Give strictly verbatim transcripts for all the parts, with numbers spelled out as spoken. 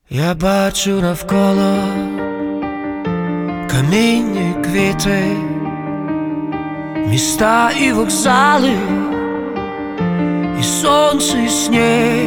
Я бачу навколо каміння і квіти, міста і вокзали, і сонце, і сніг.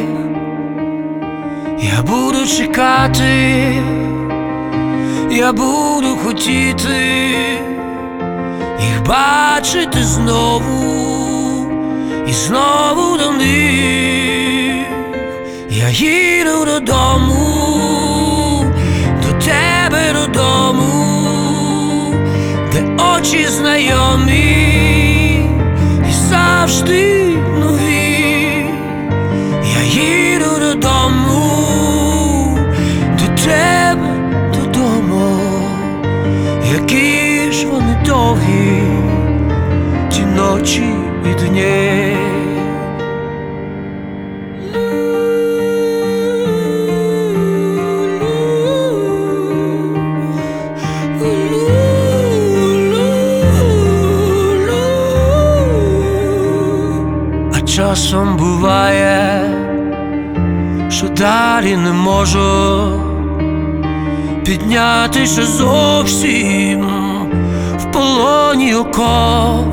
Я буду чекати, я буду хотіти їх бачити знову і знову до них. Я їду додому, до тебе додому, де очі знайомі і завжди нові. Я їду додому, до тебе додому, які ж вони довгі, ті ночі і дні. Часом буває, що далі не можу піднятися зовсім, в полоні оков,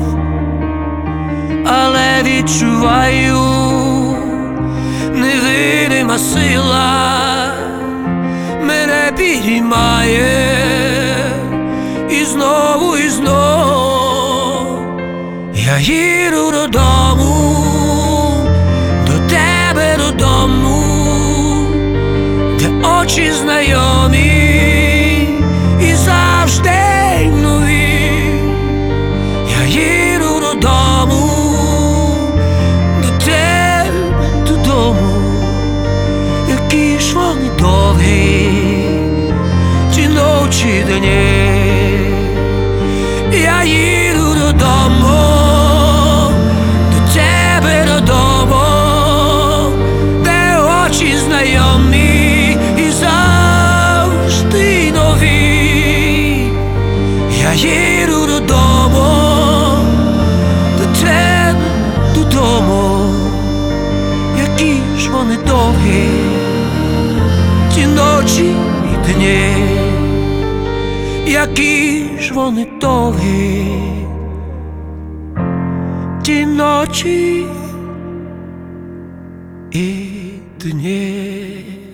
але відчуваю, невидима сила мене підіймає і знову, і знов. Я їду додому, очі знайомі і завжди нові. Я їду додому, до тебе додому, які ж вони довгі, ті ночі дні. Я їду додому, до тебе додому, де очі знайомі їду додому, до тебе додому, які ж вони довгі, ті ночі і дні, які ж вони довгі, ті ночі і дні.